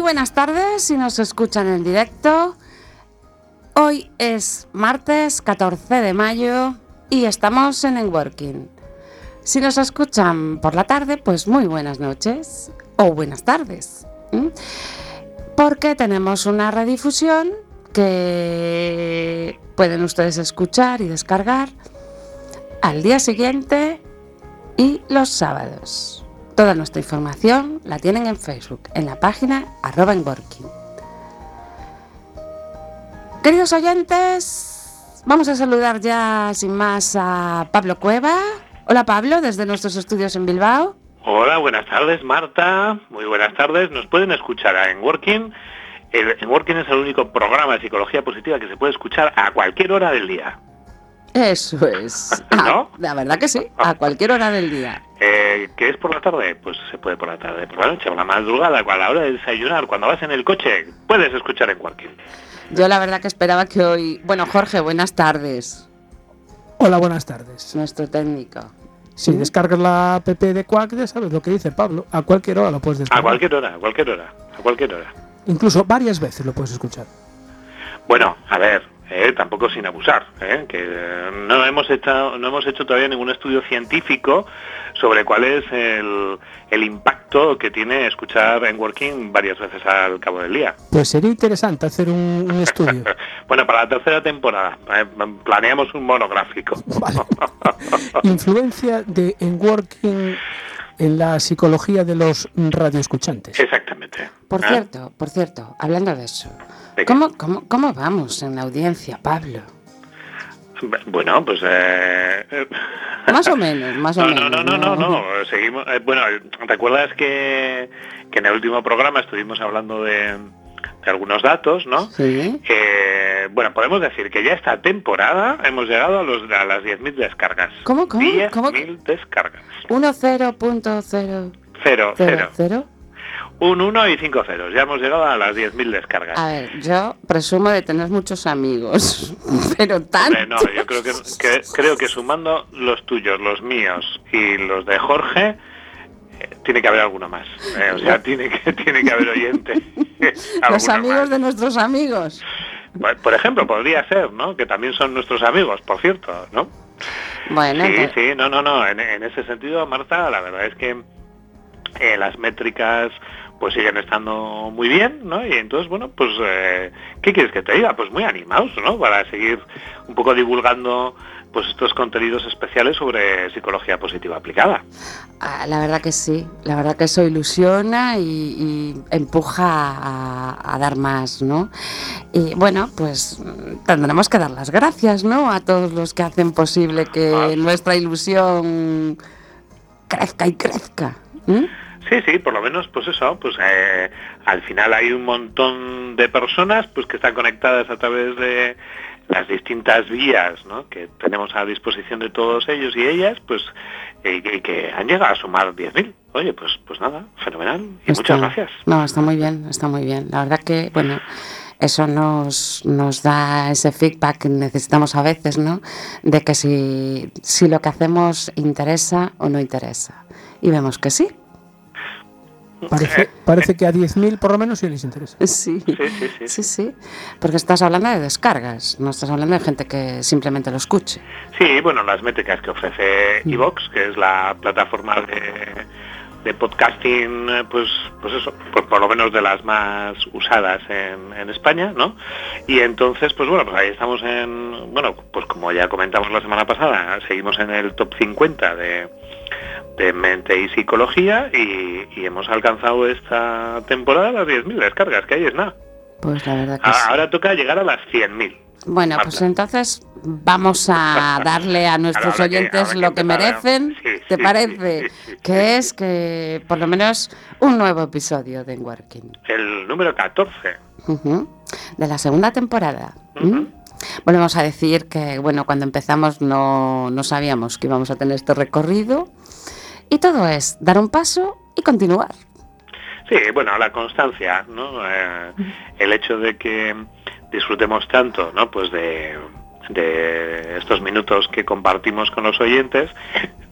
buenas tardes si nos escuchan en directo. Hoy es martes 14 de mayo y estamos en Enworking. Si nos escuchan por la tarde, pues muy buenas noches o buenas tardes. Porque tenemos una redifusión que pueden ustedes escuchar y descargar al día siguiente y los sábados. Toda nuestra información la tienen en Facebook, en la página @enworking. Queridos oyentes, vamos a saludar ya sin más a Pablo Cueva. Hola Pablo, desde nuestros estudios en Bilbao. Hola, buenas tardes Marta, muy buenas tardes. Nos pueden escuchar a Enworking. Enworking es el único programa de psicología positiva que se puede escuchar a cualquier hora del día. Eso es. ¿No? La verdad que sí, a cualquier hora del día. ¿Qué es por la tarde? Pues se puede por la tarde, por la noche, por la madrugada, a la hora de desayunar, cuando vas en el coche, puedes escuchar Enworking. Yo la verdad que esperaba que hoy... Bueno, Jorge, buenas tardes. Hola, buenas tardes. Nuestro técnico. Si descargas la app de Quack, ya sabes lo que dice Pablo. A cualquier hora lo puedes descargar. A cualquier hora. Incluso varias veces lo puedes escuchar. Bueno, a ver, tampoco sin abusar, que no hemos hecho todavía ningún estudio científico sobre cuál es el impacto que tiene escuchar Enworking varias veces al cabo del día. Pues sería interesante hacer un estudio. Bueno, para la tercera temporada planeamos un monográfico. Vale. Influencia de Enworking en la psicología de los radioescuchantes. Exactamente. Por cierto, hablando de eso, ¿cómo vamos en la audiencia, Pablo? Bueno, pues... Más o menos. No. Seguimos... bueno, ¿recuerdas que en el último programa estuvimos hablando de algunos datos, ¿no? Sí. Bueno, podemos decir que ya esta temporada hemos llegado a las 10.000 descargas. ¿Cómo? 10.000 descargas. 1.0.0. Cero. Un 1 y 5 ceros. Ya hemos llegado a las 10.000 descargas. A ver, yo presumo de tener muchos amigos, pero tanto. No, yo creo que sumando los tuyos, los míos y los de Jorge, tiene que haber alguno más. O sea, tiene que haber oyente. Los amigos más de nuestros amigos. Por ejemplo, podría ser, ¿no? Que también son nuestros amigos, por cierto, ¿no? Bueno. Sí, no. En ese sentido, Marta, la verdad es que las métricas pues siguen estando muy bien, ¿no? Y entonces, bueno, pues, ¿qué quieres que te diga? Pues muy animados, ¿no? Para seguir un poco divulgando pues estos contenidos especiales sobre psicología positiva aplicada. La verdad que sí, la verdad que eso ilusiona y empuja a dar más, ¿no? Y bueno, pues tendremos que dar las gracias, ¿no? A todos los que hacen posible que nuestra ilusión crezca y crezca. Sí, por lo menos, pues eso, pues al final hay un montón de personas pues que están conectadas a través de las distintas vías, ¿no? Que tenemos a disposición de todos ellos y ellas, pues y que han llegado a sumar 10.000. Oye, pues nada, fenomenal y muchas gracias. No, está muy bien. La verdad que, bueno, eso nos da ese feedback que necesitamos a veces, ¿no? De que si lo que hacemos interesa o no interesa. Y vemos que sí. Parece que a 10.000 por lo menos sí les interesa. Sí. Porque estás hablando de descargas, no estás hablando de gente que simplemente lo escuche. Sí, bueno, las métricas que ofrece iVoox, que es la plataforma de podcasting, pues eso, pues por lo menos de las más usadas en España, ¿no? Y entonces, pues bueno, pues ahí estamos pues como ya comentamos la semana pasada, seguimos en el top 50 de mente y psicología y hemos alcanzado esta temporada las 10.000 descargas, que ahí es nada. Pues la verdad que ahora toca llegar a las 100.000. Bueno, Marta, pues entonces vamos a darle a nuestros oyentes lo que merecen, ¿te parece? Sí. Que es que por lo menos un nuevo episodio de Enworking. El número 14. De la segunda temporada. Volvemos a decir que, bueno, cuando empezamos no sabíamos que íbamos a tener este recorrido. Y todo es dar un paso y continuar. Sí, bueno, la constancia, ¿no? El hecho de que disfrutemos tanto, ¿no? Pues de estos minutos que compartimos con los oyentes,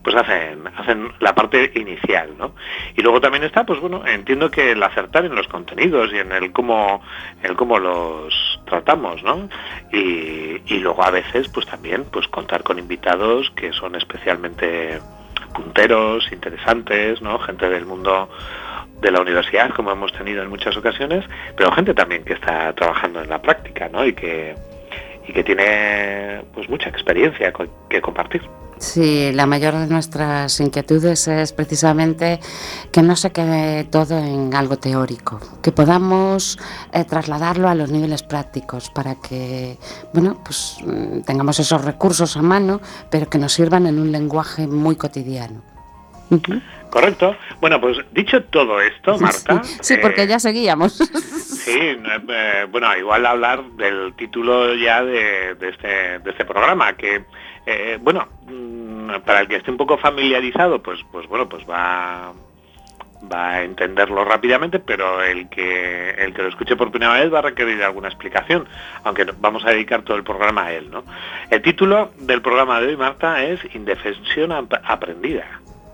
pues hacen la parte inicial, ¿no? Y luego también está, pues bueno, entiendo que el acertar en los contenidos y en el cómo los tratamos, ¿no? Y luego a veces, pues también, pues contar con invitados que son especialmente punteros, interesantes, ¿no? Gente del mundo de la universidad, como hemos tenido en muchas ocasiones, pero gente también que está trabajando en la práctica, ¿no? Y que tiene pues mucha experiencia que compartir. Sí, la mayor de nuestras inquietudes es precisamente que no se quede todo en algo teórico, que podamos trasladarlo a los niveles prácticos para que, bueno, pues tengamos esos recursos a mano, pero que nos sirvan en un lenguaje muy cotidiano. Correcto. Bueno, pues dicho todo esto, Marta... Sí, porque ya seguíamos. Sí, bueno, igual hablar del título ya de este programa, que, bueno, para el que esté un poco familiarizado, pues bueno, pues va a entenderlo rápidamente, pero el que lo escuche por primera vez va a requerir alguna explicación, aunque vamos a dedicar todo el programa a él, ¿no? El título del programa de hoy, Marta, es Indefensión aprendida.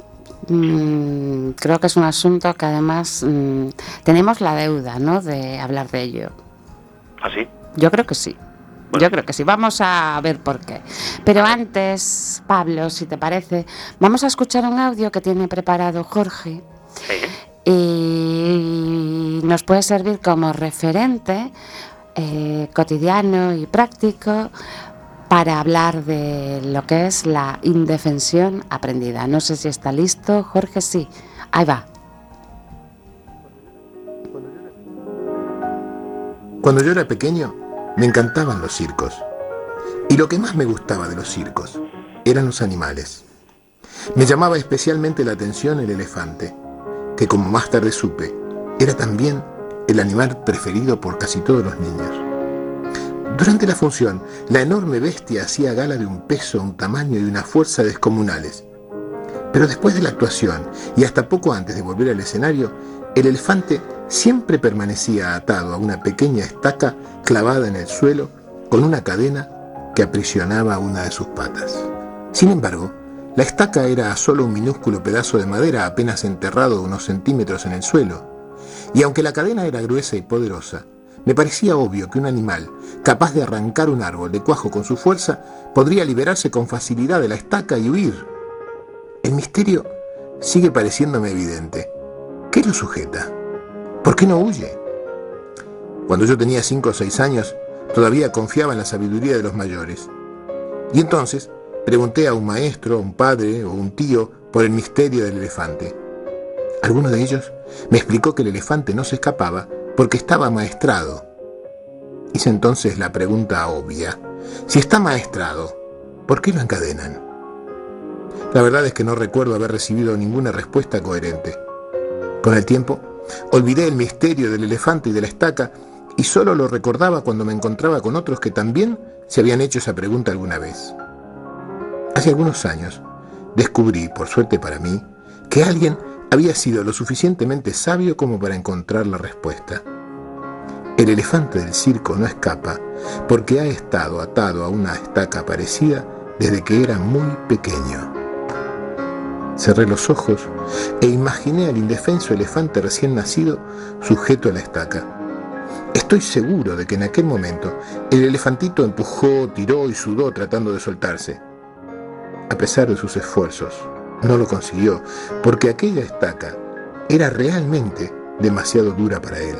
Creo que es un asunto que además tenemos la deuda, ¿no?, de hablar de ello. ¿Ah, sí? Yo creo que sí. Bueno. Yo creo que sí. Vamos a ver por qué. Pero antes, Pablo, si te parece, vamos a escuchar un audio que tiene preparado Jorge. Sí. Y nos puede servir como referente cotidiano y práctico para hablar de lo que es la indefensión aprendida. No sé si está listo, Jorge, sí. Ahí va. Cuando yo era pequeño, me encantaban los circos. Y lo que más me gustaba de los circos eran los animales. Me llamaba especialmente la atención el elefante, que como más tarde supe, era también el animal preferido por casi todos los niños. Durante la función, la enorme bestia hacía gala de un peso, un tamaño y una fuerza descomunales. Pero después de la actuación, y hasta poco antes de volver al escenario, el elefante siempre permanecía atado a una pequeña estaca clavada en el suelo con una cadena que aprisionaba una de sus patas. Sin embargo, la estaca era solo un minúsculo pedazo de madera apenas enterrado unos centímetros en el suelo, y aunque la cadena era gruesa y poderosa, me parecía obvio que un animal capaz de arrancar un árbol de cuajo con su fuerza podría liberarse con facilidad de la estaca y huir. El misterio sigue pareciéndome evidente. ¿Qué lo sujeta? ¿Por qué no huye? Cuando yo tenía 5 o 6 años, todavía confiaba en la sabiduría de los mayores. Y entonces pregunté a un maestro, a un padre o un tío por el misterio del elefante. Alguno de ellos me explicó que el elefante no se escapaba porque estaba amaestrado. Hice entonces la pregunta obvia: si está amaestrado, ¿por qué lo encadenan? La verdad es que no recuerdo haber recibido ninguna respuesta coherente. Con el tiempo, olvidé el misterio del elefante y de la estaca y solo lo recordaba cuando me encontraba con otros que también se habían hecho esa pregunta alguna vez. Hace algunos años, descubrí, por suerte para mí, que alguien había sido lo suficientemente sabio como para encontrar la respuesta. El elefante del circo no escapa porque ha estado atado a una estaca parecida desde que era muy pequeño. Cerré los ojos e imaginé al indefenso elefante recién nacido sujeto a la estaca. Estoy seguro de que en aquel momento el elefantito empujó, tiró y sudó tratando de soltarse. A pesar de sus esfuerzos, no lo consiguió, porque aquella estaca era realmente demasiado dura para él.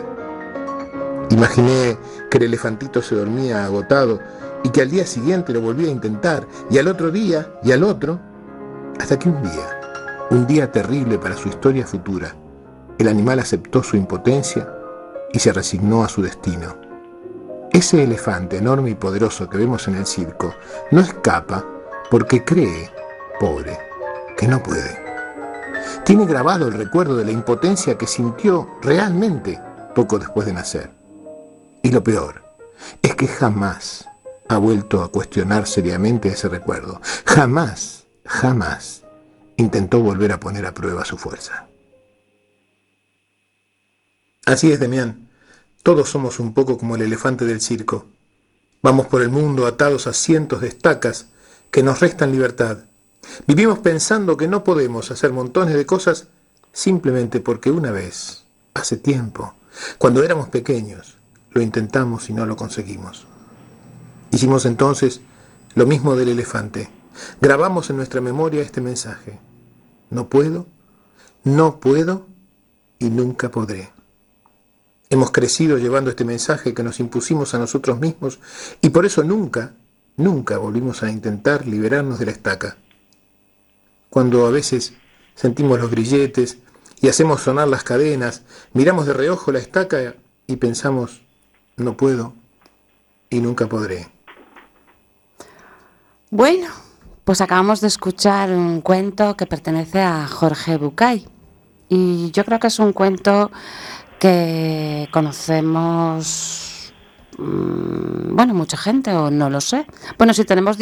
Imaginé que el elefantito se dormía agotado y que al día siguiente lo volvía a intentar, y al otro día, y al otro, hasta que un día terrible para su historia futura, el animal aceptó su impotencia y se resignó a su destino. Ese elefante enorme y poderoso que vemos en el circo no escapa porque cree, pobre, que no puede. Tiene grabado el recuerdo de la impotencia que sintió realmente poco después de nacer. Y lo peor es que jamás ha vuelto a cuestionar seriamente ese recuerdo. Jamás intentó volver a poner a prueba su fuerza. Así es, Demián. Todos somos un poco como el elefante del circo. Vamos por el mundo atados a cientos de estacas que nos restan libertad. Vivimos pensando que no podemos hacer montones de cosas simplemente porque una vez, hace tiempo, cuando éramos pequeños, lo intentamos y no lo conseguimos. Hicimos entonces lo mismo del elefante. Grabamos en nuestra memoria este mensaje: no puedo y nunca podré. Hemos crecido llevando este mensaje que nos impusimos a nosotros mismos y por eso nunca volvimos a intentar liberarnos de la estaca. Cuando a veces sentimos los grilletes y hacemos sonar las cadenas, miramos de reojo la estaca y pensamos: no puedo y nunca podré. Bueno, pues acabamos de escuchar un cuento que pertenece a Jorge Bucay. Y yo creo que es un cuento que conocemos, mucha gente, o no lo sé. Bueno, si tenemos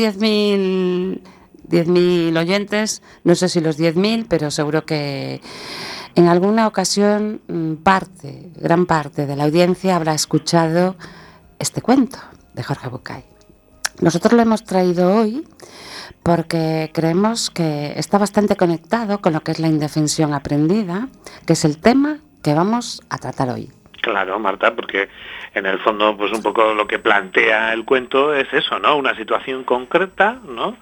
10.000 oyentes, no sé si los 10.000, pero seguro que en alguna ocasión gran parte de la audiencia habrá escuchado este cuento de Jorge Bucay. Nosotros lo hemos traído hoy porque creemos que está bastante conectado con lo que es la indefensión aprendida, que es el tema que vamos a tratar hoy. Claro, Marta, porque en el fondo, pues un poco lo que plantea el cuento es eso, ¿no? Una situación concreta, ¿no?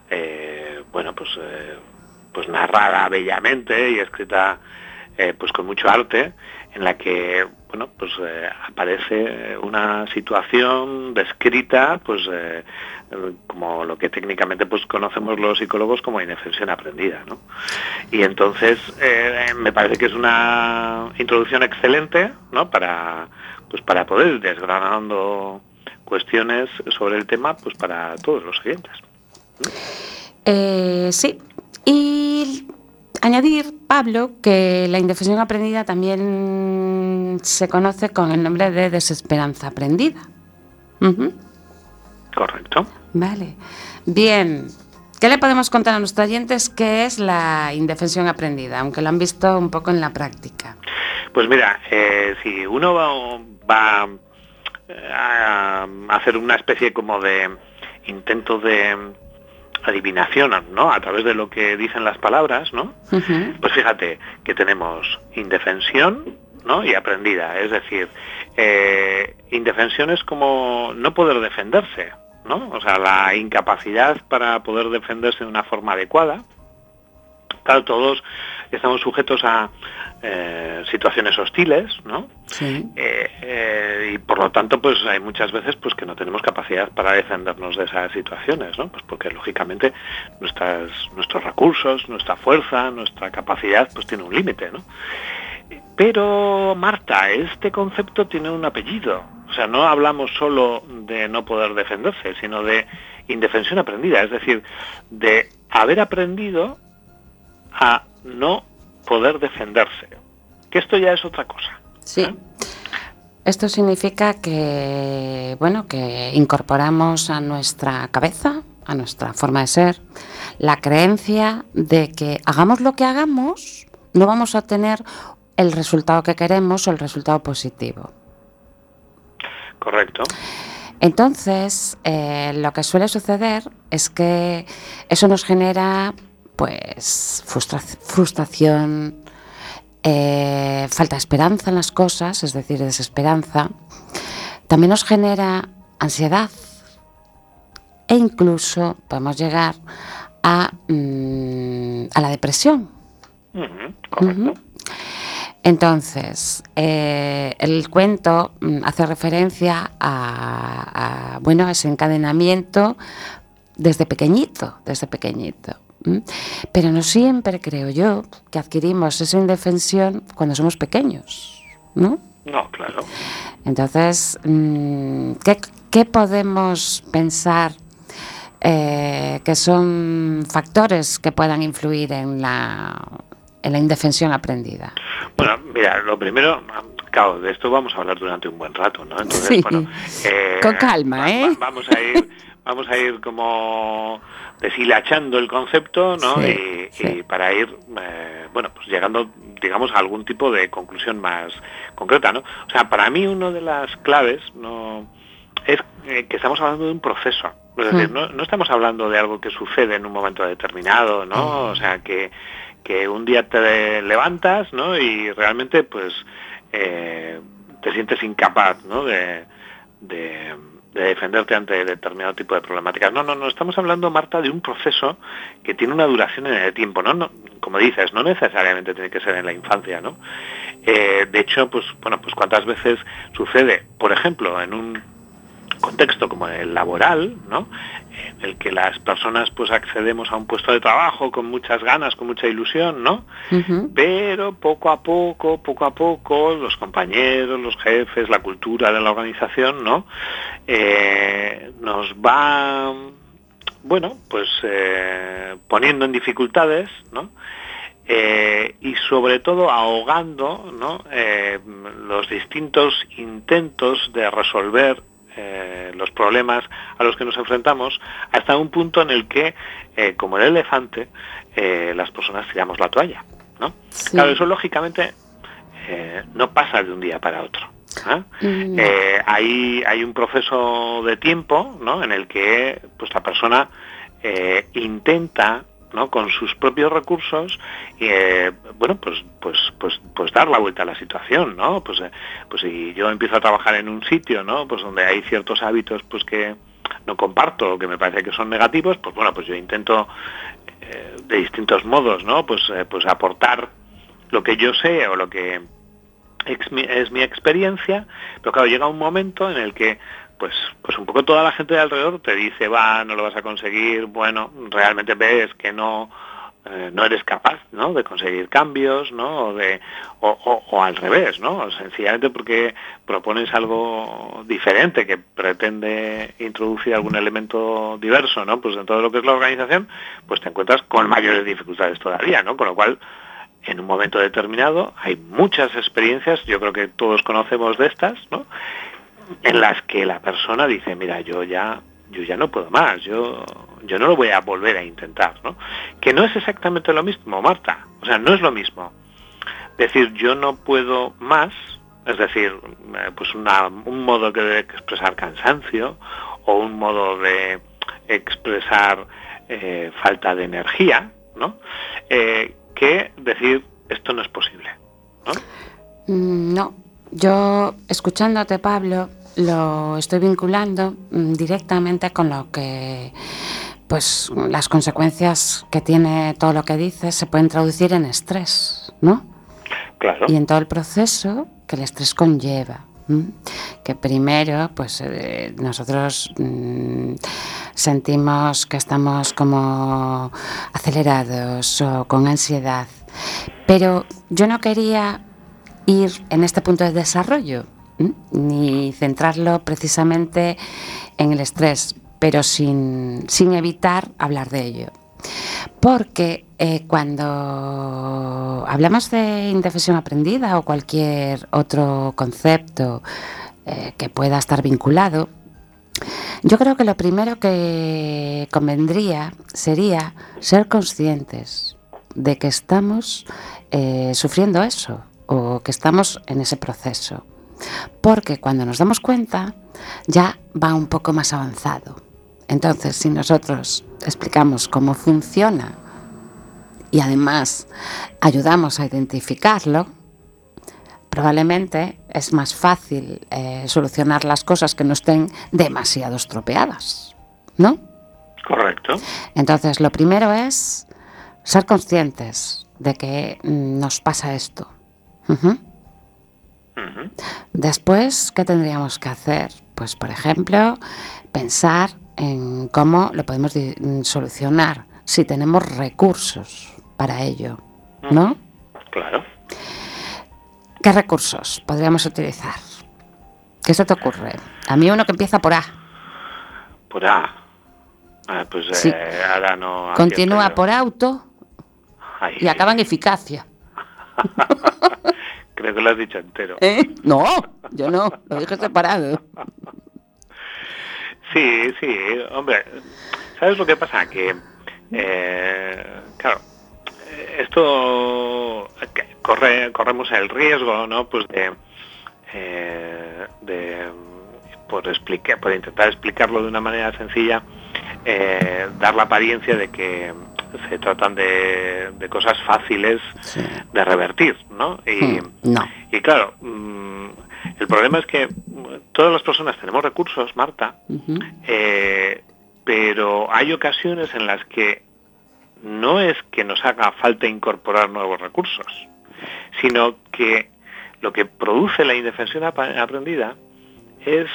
Pues narrada bellamente y escrita, pues con mucho arte, en la que, aparece una situación descrita, pues como lo que técnicamente pues conocemos los psicólogos como indefensión aprendida, ¿no? Y entonces me parece que es una introducción excelente, ¿no? Para poder ir desgranando cuestiones sobre el tema, pues para todos los oyentes. Sí, y añadir, Pablo, que la indefensión aprendida también se conoce con el nombre de desesperanza aprendida. Uh-huh. Correcto. Vale. Bien. ¿Qué le podemos contar a nuestros oyentes qué es la indefensión aprendida, aunque lo han visto un poco en la práctica? Pues mira, si uno va a hacer una especie como de intento de adivinación, ¿no? A través de lo que dicen las palabras, ¿no? Uh-huh. Pues fíjate que tenemos indefensión, ¿no? Y aprendida, es decir, indefensión es como no poder defenderse, ¿no? O sea, la incapacidad para poder defenderse de una forma adecuada. Claro, todos estamos sujetos a situaciones hostiles, ¿no? Sí. Y por lo tanto, pues hay muchas veces pues que no tenemos capacidad para defendernos de esas situaciones, ¿no? Pues porque lógicamente nuestros recursos, nuestra fuerza, nuestra capacidad, pues tiene un límite, ¿no? Pero, Marta, este concepto tiene un apellido. O sea, no hablamos solo de no poder defenderse, sino de indefensión aprendida, es decir, de haber aprendido a no poder defenderse. Que esto ya es otra cosa. Sí. Esto significa que incorporamos a nuestra cabeza, a nuestra forma de ser, la creencia de que hagamos lo que hagamos, no vamos a tener el resultado que queremos o el resultado positivo. Correcto. Entonces, lo que suele suceder es que eso nos genera pues frustración, falta de esperanza en las cosas, es decir, desesperanza. También nos genera ansiedad e incluso podemos llegar a la depresión. Uh-huh, correcto. Uh-huh. Entonces, el cuento hace referencia a ese encadenamiento desde pequeñito. Pero no siempre, creo yo, que adquirimos esa indefensión cuando somos pequeños, ¿no? No, claro. Entonces, ¿qué podemos pensar que son factores que puedan influir en la indefensión aprendida? Bueno, mira, lo primero, claro, de esto vamos a hablar durante un buen rato, ¿no? Entonces, sí. Bueno, con calma, Vamos a ir como deshilachando el concepto, ¿no? Sí, y para ir, pues llegando, digamos, a algún tipo de conclusión más concreta, ¿no? O sea, para mí una de las claves, ¿no? es que estamos hablando de un proceso. Es decir, no estamos hablando de algo que sucede en un momento determinado, ¿no? O sea, que un día te levantas, ¿no? Y realmente, pues, te sientes incapaz, ¿no? De defenderte ante determinado tipo de problemáticas. No, estamos hablando, Marta, de un proceso que tiene una duración en el tiempo, ¿no? Como dices, no necesariamente tiene que ser en la infancia, ¿no? De hecho, pues cuántas veces sucede, por ejemplo, en un contexto como el laboral, ¿no? En el que las personas pues accedemos a un puesto de trabajo con muchas ganas, con mucha ilusión, ¿no? Uh-huh. Pero poco a poco, los compañeros, los jefes, la cultura de la organización, ¿no? Nos va, poniendo en dificultades, ¿no? Y sobre todo ahogando, ¿no? Los distintos intentos de resolver los problemas a los que nos enfrentamos, hasta un punto en el que, como el elefante, las personas tiramos la toalla, ¿no? Sí. Claro, eso lógicamente no pasa de un día para otro, ¿no? Hay un proceso de tiempo, ¿no? En el que pues la persona intenta, ¿no? Con sus propios recursos, pues dar la vuelta a la situación, ¿no? Pues si yo empiezo a trabajar en un sitio, ¿no? Pues donde hay ciertos hábitos, pues que no comparto, que me parece que son negativos, pues yo intento de distintos modos, ¿no? Pues aportar lo que yo sé o lo que es mi experiencia, pero claro, llega un momento en el que pues un poco toda la gente de alrededor te dice, no lo vas a conseguir, realmente ves que no eres capaz, ¿no? De conseguir cambios, ¿no? O al revés, ¿no? Sencillamente porque propones algo diferente que pretende introducir algún elemento diverso, ¿no? Pues en todo lo que es la organización, pues te encuentras con mayores dificultades todavía, ¿no? Con lo cual, en un momento determinado, hay muchas experiencias, yo creo que todos conocemos de estas, ¿no? En las que la persona dice, mira, yo ya no puedo más, yo no lo voy a volver a intentar, ¿no? Que no es exactamente lo mismo, Marta, o sea, no es lo mismo decir yo no puedo más, es decir, pues un modo de expresar cansancio o un modo de expresar falta de energía, ¿no? Que decir esto no es posible, ¿no? No. Yo, escuchándote, Pablo, lo estoy vinculando directamente con lo que, pues, las consecuencias que tiene todo lo que dices se pueden traducir en estrés, ¿no? Claro. Y en todo el proceso que el estrés conlleva. Que primero, pues, nosotros sentimos que estamos como acelerados o con ansiedad. Pero yo no quería ir en este punto de desarrollo, ni centrarlo precisamente en el estrés, pero sin evitar hablar de ello. Porque cuando hablamos de indefensión aprendida o cualquier otro concepto que pueda estar vinculado, yo creo que lo primero que convendría sería ser conscientes de que estamos sufriendo eso, o que estamos en ese proceso, porque cuando nos damos cuenta ya va un poco más avanzado. Entonces, si nosotros explicamos cómo funciona y además ayudamos a identificarlo, probablemente es más fácil solucionar las cosas que no estén demasiado estropeadas, ¿no? Correcto. Entonces, lo primero es ser conscientes de que nos pasa esto. Uh-huh. Uh-huh. Después, ¿qué tendríamos que hacer? Pues, por ejemplo, pensar en cómo lo podemos solucionar, si tenemos recursos para ello, ¿no? Claro. ¿Qué recursos podríamos utilizar? ¿Qué se te ocurre? A mí uno que empieza por A. Por A. Pues sí. Ahora no... Continúa por auto y acaba en eficacia. Creo que lo has dicho entero. No, yo no, lo dije separado. Sí, hombre, ¿sabes lo que pasa? Que, claro, esto corremos el riesgo, ¿no? Pues de por intentar explicarlo de una manera sencilla, dar la apariencia de que se tratan de cosas fáciles de revertir, ¿no? Y claro, el problema es que todas las personas tenemos recursos, Marta, pero hay ocasiones en las que no es que nos haga falta incorporar nuevos recursos, sino que lo que produce la indefensión aprendida es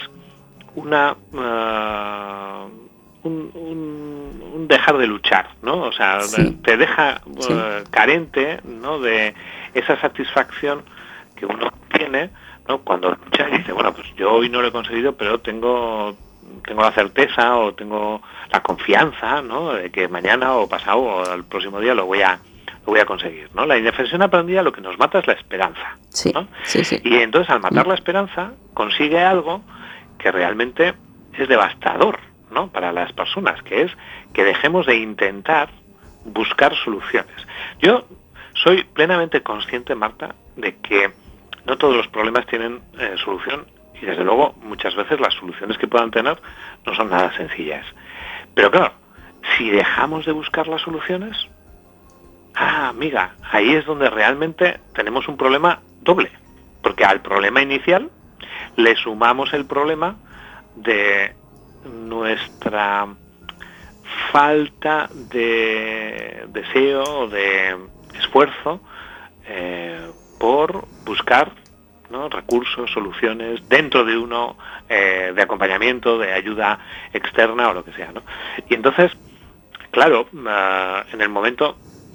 un dejar de luchar, ¿no? O sea, te deja carente, ¿no?, de esa satisfacción que uno tiene, ¿no?, cuando lucha y dice, bueno, pues yo hoy no lo he conseguido, pero tengo la certeza o tengo la confianza, ¿no?, de que mañana o pasado o el próximo día lo voy a conseguir, ¿no? La indefensión aprendida lo que nos mata es la esperanza, ¿no? Y entonces al matar la esperanza consigue algo que realmente es devastador, ¿no?, para las personas, que es que dejemos de intentar buscar soluciones. Yo soy plenamente consciente, Marta, de que no todos los problemas tienen solución, y desde luego muchas veces las soluciones que puedan tener no son nada sencillas. Pero claro, si dejamos de buscar las soluciones, amiga, ahí es donde realmente tenemos un problema doble, porque al problema inicial le sumamos el problema de nuestra falta de deseo o de esfuerzo por buscar, ¿no?, recursos, soluciones dentro de uno, de acompañamiento, de ayuda externa o lo que sea, ¿no? Y entonces, claro, en el momento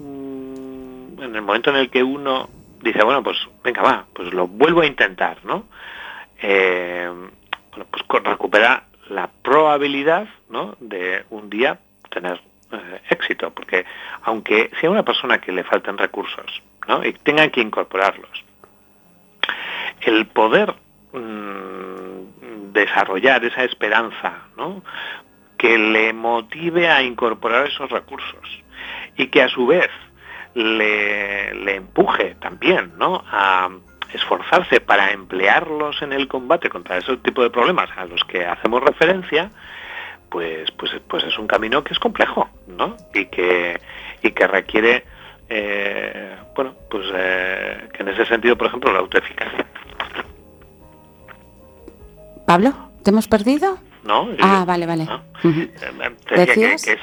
en el que uno dice, bueno, pues venga, va, pues lo vuelvo a intentar, ¿no? Bueno, pues recupera la probabilidad, ¿no?, de un día tener éxito, porque aunque sea una persona que le falten recursos, ¿no?, y tengan que incorporarlos, el poder desarrollar esa esperanza, ¿no?, que le motive a incorporar esos recursos y que a su vez le empuje también, ¿no?, a esforzarse para emplearlos en el combate contra ese tipo de problemas a los que hacemos referencia, pues es un camino que es complejo, ¿no?, y que requiere, que en ese sentido, por ejemplo, la autoeficacia. ¿Pablo? ¿Te hemos perdido? No. Vale. ¿No? Te decía que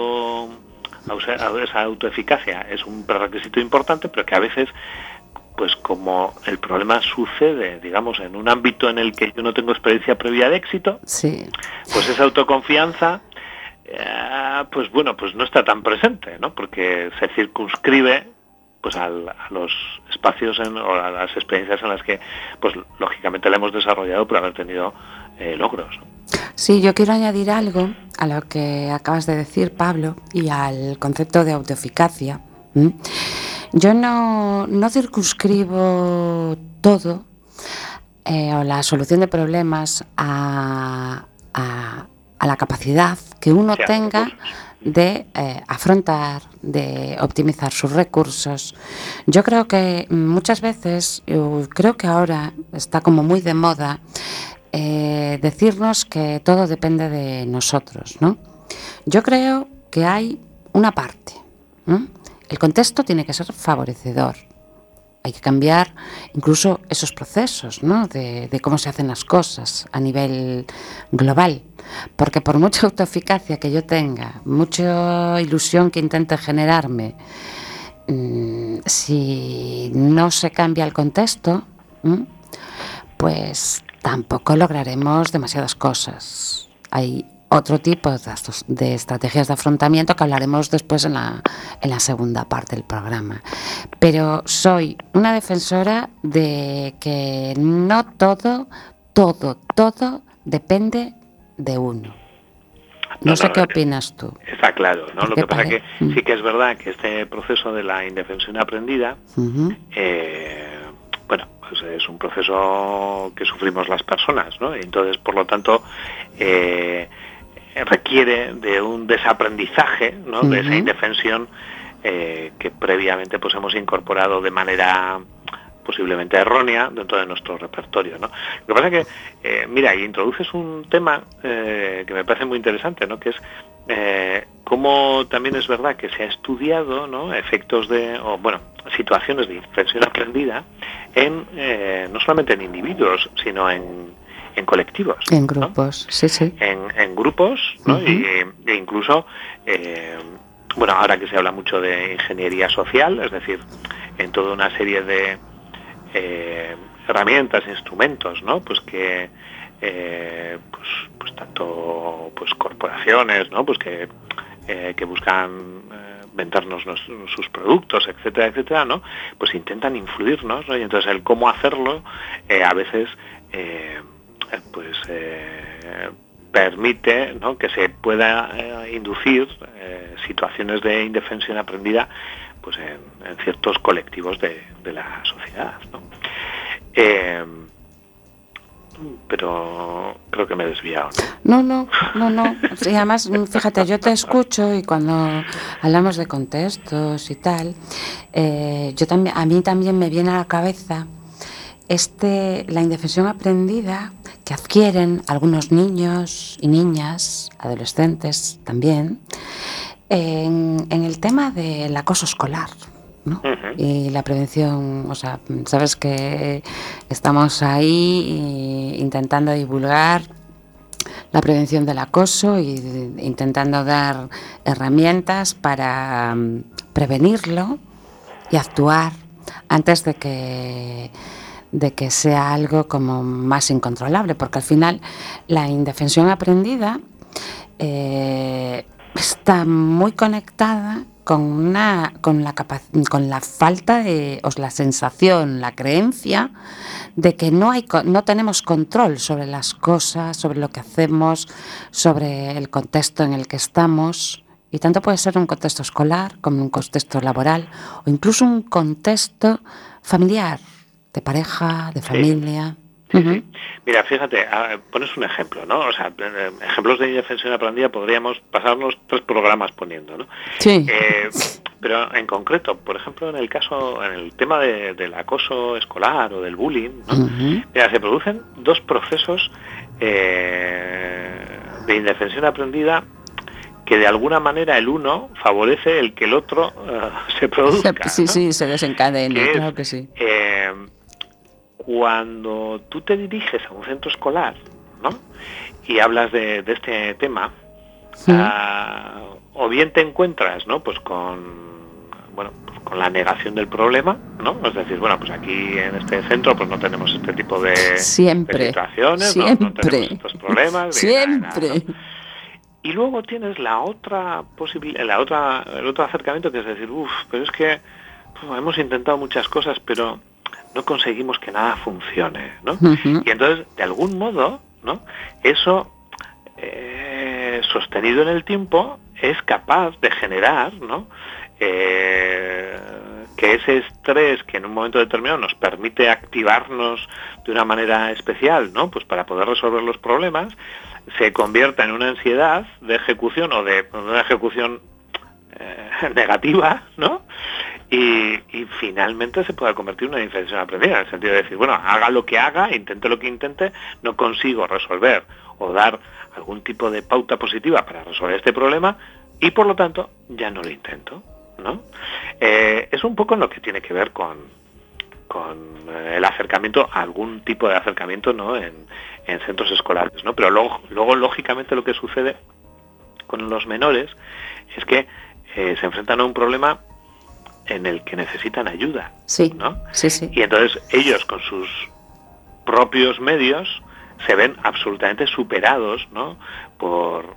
esa autoeficacia es un prerequisito importante, pero que a veces, pues como el problema sucede, digamos, en un ámbito en el que yo no tengo experiencia previa de éxito, pues esa autoconfianza, pues no está tan presente, ¿no? Porque se circunscribe pues a los espacios o a las experiencias en las que, pues lógicamente la hemos desarrollado por haber tenido logros, ¿no? Sí, yo quiero añadir algo a lo que acabas de decir, Pablo, y al concepto de autoeficacia. Yo no circunscribo todo o la solución de problemas a la capacidad que uno tenga de afrontar, de optimizar sus recursos. Yo creo que muchas veces, creo que ahora está como muy de moda decirnos que todo depende de nosotros, ¿no? Yo creo que hay una parte, ¿no? El contexto tiene que ser favorecedor. Hay que cambiar incluso esos procesos, ¿no?, de cómo se hacen las cosas a nivel global. Porque por mucha autoeficacia que yo tenga, mucha ilusión que intente generarme, si no se cambia el contexto, pues tampoco lograremos demasiadas cosas. Hay otro tipo de estrategias de afrontamiento que hablaremos después en la segunda parte del programa. Pero soy una defensora de que no todo depende de uno. No sé qué opinas tú. Está claro, ¿no? Lo que pasa es que sí que es verdad que este proceso de la indefensión aprendida, pues es un proceso que sufrimos las personas, ¿no? Y entonces, por lo tanto, requiere de un desaprendizaje, ¿no?, de esa indefensión que previamente pues hemos incorporado de manera posiblemente errónea dentro de nuestro repertorio, ¿no? Lo que pasa es que, mira, y introduces un tema que me parece muy interesante, ¿no? Que es cómo también es verdad que se ha estudiado, ¿no? Efectos situaciones de indefensión aprendida no solamente en individuos, sino en colectivos. En grupos, ¿no? Sí. En grupos, ¿no? Uh-huh. E incluso, ahora que se habla mucho de ingeniería social, es decir, en toda una serie de herramientas, instrumentos, ¿no? Pues que pues tanto pues corporaciones, ¿no? Pues que buscan vendernos sus productos, etcétera, ¿no? Pues intentan influirnos, ¿no? Y entonces el cómo hacerlo a veces permite, ¿no? Que se pueda inducir situaciones de indefensión aprendida pues en ciertos colectivos de la sociedad, ¿no? Pero creo que me he desviado, ¿no? No. Sí, además, fíjate, yo te escucho y cuando hablamos de contextos y tal, a mí también me viene a la cabeza la indefensión aprendida que adquieren algunos niños y niñas, adolescentes también, en el tema del acoso escolar, ¿no? Uh-huh. Y la prevención, o sea, sabes que estamos ahí intentando divulgar la prevención del acoso y intentando dar herramientas para prevenirlo y actuar antes de que sea algo como más incontrolable, porque al final la indefensión aprendida está muy conectada con la falta de, la sensación, la creencia de que no tenemos control sobre las cosas, sobre lo que hacemos, sobre el contexto en el que estamos. Y tanto puede ser un contexto escolar como un contexto laboral o incluso un contexto familiar, de pareja, de familia. Sí. Uh-huh. Mira, fíjate, pones un ejemplo, ¿no? O sea, ejemplos de indefensión aprendida podríamos pasarnos 3 programas poniendo, ¿no? Sí. Pero en concreto, por ejemplo, en el tema del acoso escolar o del bullying, ¿no? Uh-huh. Mira, se producen 2 procesos de indefensión aprendida que de alguna manera el uno favorece el que el otro se produzca. Sí, ¿no? Sí, se desencadene, claro que sí. Cuando tú te diriges a un centro escolar, ¿no? Y hablas de este tema, sí. O bien te encuentras, ¿no? Pues con la negación del problema, ¿no? Es decir, pues aquí en este centro pues no tenemos este tipo de situaciones, no tenemos estos problemas. Siempre. Nada, ¿no? Y luego tienes la otra posibilidad, el otro acercamiento, que es decir, pero es que hemos intentado muchas cosas, pero no conseguimos que nada funcione, ¿no? Uh-huh. Y entonces, de algún modo, ¿no? Eso, sostenido en el tiempo, es capaz de generar, ¿no? Que ese estrés que en un momento determinado nos permite activarnos de una manera especial, ¿no? Pues para poder resolver los problemas, se convierta en una ansiedad de ejecución o de una ejecución negativa, ¿no? Y finalmente se pueda convertir en una indefensión aprendida, en el sentido de decir, haga lo que haga, intente lo que intente, no consigo resolver o dar algún tipo de pauta positiva para resolver este problema y por lo tanto ya no lo intento, ¿no? Es un poco en lo que tiene que ver con el acercamiento, algún tipo de acercamiento, ¿no? en centros escolares, ¿no? Pero luego lógicamente lo que sucede con los menores es que se enfrentan a un problema en el que necesitan ayuda, sí, ¿no? Sí. Y entonces ellos con sus propios medios se ven absolutamente superados, ¿no? por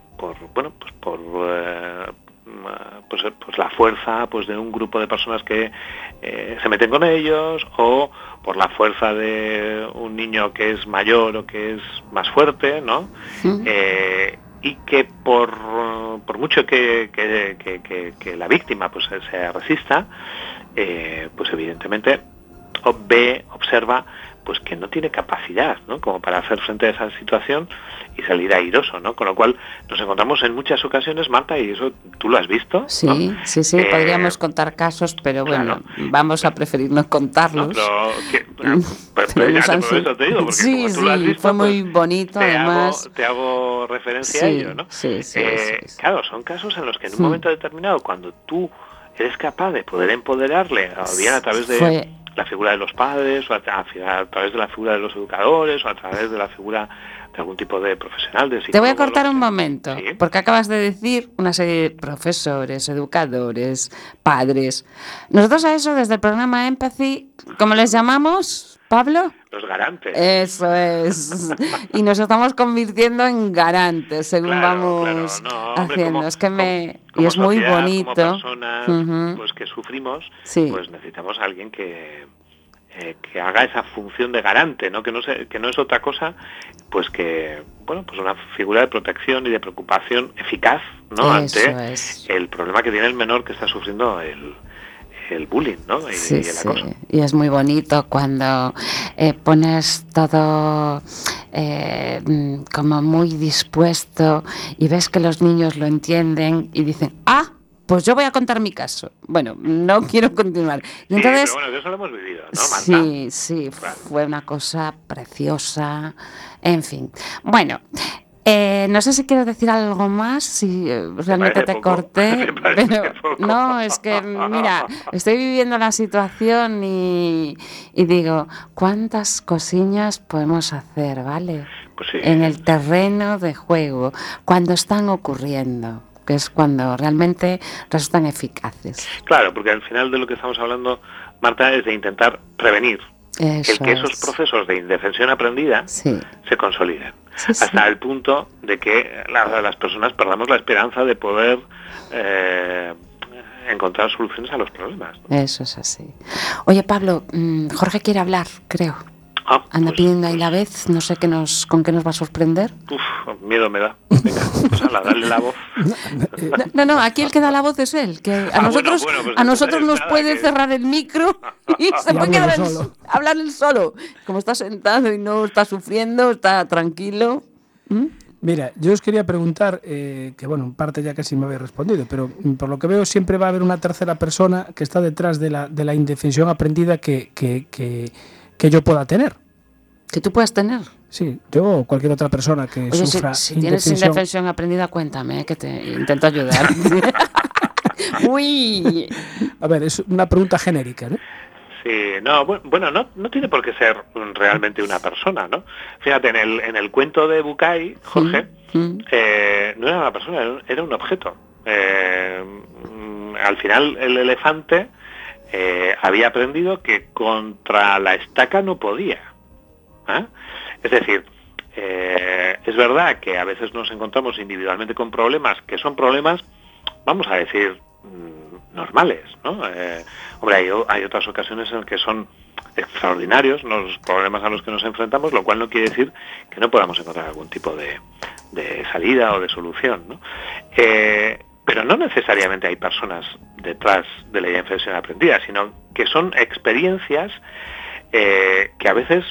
la fuerza pues de un grupo de personas que se meten con ellos, o por la fuerza de un niño que es mayor o que es más fuerte, ¿no? Uh-huh. Y que por mucho que la víctima pues se resista, pues evidentemente ve, observa, pues que no tiene capacidad, ¿no? Como para hacer frente a esa situación y salir airoso, ¿no? Con lo cual nos encontramos en muchas ocasiones, Marta, y eso tú lo has visto, Sí, ¿no? sí, podríamos contar casos, pero claro. bueno, vamos a preferir no contarlos. No, pero ya por eso te digo, porque sí, como tú lo has visto, fue muy pues, bonito, además. Te hago referencia a ello, ¿no? Sí. Claro, son casos en los que en un momento determinado, cuando tú eres capaz de poder empoderarle, o bien a través de la figura de los padres, o a través de la figura de los educadores, o a través de la figura de algún tipo de profesional, de psicólogo. Te voy a cortar un momento, ¿sí? porque acabas de decir una serie de profesores, educadores, padres. Nosotros a eso, desde el programa Empathy, ¿cómo les llamamos, Pablo? Los garantes. Eso es. Y nos estamos convirtiendo en garantes, según vamos haciendo. Hombre, es que como y es muy sociedad, bonito. Como personas pues que sufrimos, pues necesitamos a alguien que haga esa función de garante, ¿no? Que no es otra cosa, pues que, bueno, pues una figura de protección y de preocupación eficaz, ¿no? Ante el problema que tiene el menor que está sufriendo el bullying, ¿no? Y el acoso. Y es muy bonito cuando pones todo como muy dispuesto y ves que los niños lo entienden y dicen, pues yo voy a contar mi caso. Bueno, no quiero continuar. Y entonces, pero bueno, eso lo hemos vivido, ¿no, Marta? Sí, claro. Fue una cosa preciosa. En fin. Bueno, no sé si quieres decir algo más, si realmente te corté. Pero no, es que, mira, estoy viviendo la situación y digo, ¿cuántas cosillas podemos hacer, vale? Pues sí. En el terreno de juego, cuando están ocurriendo, que es cuando realmente resultan eficaces. Claro, porque al final de lo que estamos hablando, Marta, es de intentar prevenir que esos procesos de indefensión aprendida se consoliden. Hasta el punto de que las personas perdamos la esperanza de poder encontrar soluciones a los problemas, ¿no? Eso es así. Oye, Pablo, Jorge quiere hablar, creo. Anda pidiendo ahí la vez, no sé con qué nos va a sorprender. Miedo me da. Venga, pues dale la voz. No, aquí el que da la voz es él, que a nosotros, pues a nosotros nos puede cerrar el micro y se puede quedar hablar él solo. Como está sentado y no está sufriendo, está tranquilo. Mira, yo os quería preguntar, que bueno, en parte ya casi me habéis respondido, pero por lo que veo siempre va a haber una tercera persona que está detrás de la indefensión aprendida que yo pueda tener. ¿Que tú puedas tener? Sí, yo o cualquier otra persona que sufra si tienes indefensión aprendida, cuéntame, que te intento ayudar. Uy. A ver, es una pregunta genérica, ¿no? Sí, bueno, no tiene por qué ser realmente una persona, ¿no? Fíjate, en el cuento de Bucay, Jorge, no era una persona, era un objeto. Al final, el elefante había aprendido que contra la estaca no podía. Es decir, es verdad que a veces nos encontramos individualmente con problemas que son problemas, vamos a decir, normales, ¿no? Hombre, hay otras ocasiones en las que son extraordinarios los problemas a los que nos enfrentamos, lo cual no quiere decir que no podamos encontrar algún tipo de salida o de solución, ¿no? Pero no necesariamente hay personas detrás de la indefensión aprendida, sino que son experiencias que a veces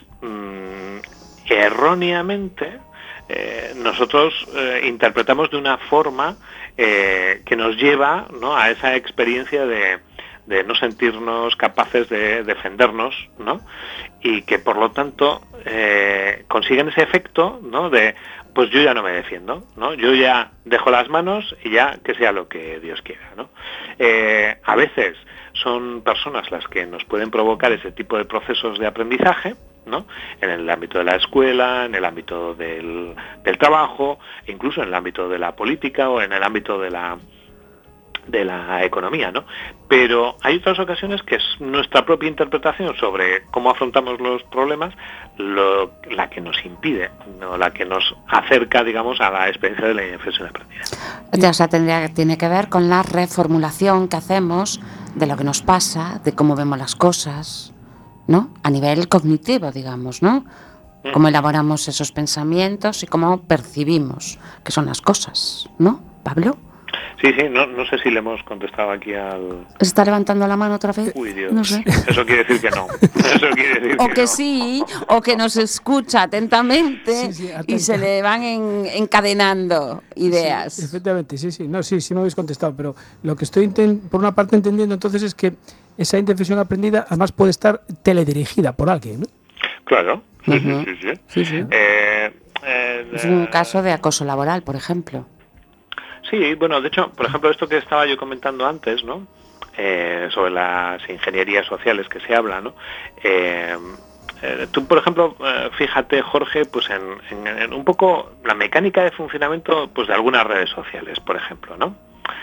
erróneamente nosotros interpretamos de una forma que nos lleva, ¿no?, a esa experiencia de no sentirnos capaces de defendernos, ¿no? Y que por lo tanto consiguen ese efecto, ¿no?, de pues yo ya no me defiendo, ¿no? Yo ya dejo las manos y ya que sea lo que Dios quiera, ¿no? A veces son personas las que nos pueden provocar ese tipo de procesos de aprendizaje, ¿no? En el ámbito de la escuela, en el ámbito del trabajo, incluso en el ámbito de la política o en el ámbito de la economía, ¿no? Pero hay otras ocasiones que es nuestra propia interpretación sobre cómo afrontamos los problemas la que nos impide, ¿no?, la que nos acerca, digamos, a la experiencia de la indefensión aprendida. O sea, tiene que ver con la reformulación que hacemos de lo que nos pasa, de cómo vemos las cosas, ¿no? A nivel cognitivo, digamos, ¿no? Cómo elaboramos esos pensamientos y cómo percibimos que son las cosas, ¿no, Pablo? Sí, no sé si le hemos contestado aquí al... ¿Está levantando la mano otra vez? Uy, Dios. No sé. Eso quiere decir que no. Eso quiere decir O que que no. sí, o que nos escucha atentamente Sí, y se le van encadenando ideas. Sí, efectivamente, sí. No, sí me habéis contestado, pero lo que estoy por una parte entendiendo entonces es que esa indefensión aprendida además puede estar teledirigida por alguien, ¿no? Claro. Sí, Ujú. sí. Es un caso de acoso laboral, por ejemplo. Sí, bueno, de hecho, por ejemplo, esto que estaba yo comentando antes, ¿no? Sobre las ingenierías sociales que se habla, ¿no? Tú, por ejemplo, fíjate, Jorge, pues en un poco la mecánica de funcionamiento, pues de algunas redes sociales, por ejemplo, ¿no?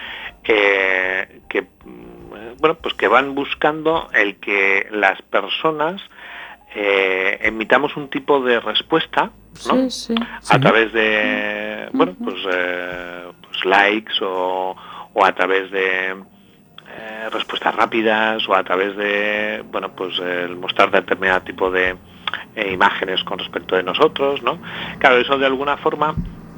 Bueno, pues que van buscando el que las personas emitamos un tipo de respuesta, ¿no? Sí. A través de, bueno, pues likes o a través de respuestas rápidas o a través de, bueno, pues el mostrar determinado tipo de imágenes con respecto de nosotros, ¿no? Claro, eso de alguna forma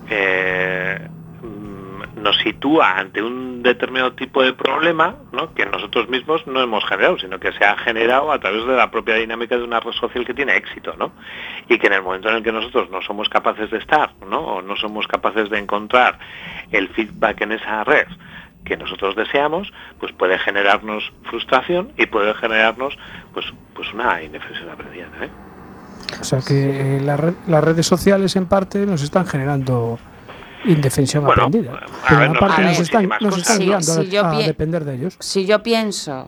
nos sitúa ante un determinado tipo de problema, ¿no? Que nosotros mismos no hemos generado, sino que se ha generado a través de la propia dinámica de una red social que tiene éxito, ¿no? Y que en el momento en el que nosotros no somos capaces de estar, ¿no? O no somos capaces de encontrar el feedback en esa red que nosotros deseamos, pues puede generarnos frustración y puede generarnos pues una indefensión aprendida, ¿eh? O sea que las redes sociales en parte nos están generando indefensión aprendida. Pero en parte nos están guiando a depender de ellos. Si yo pienso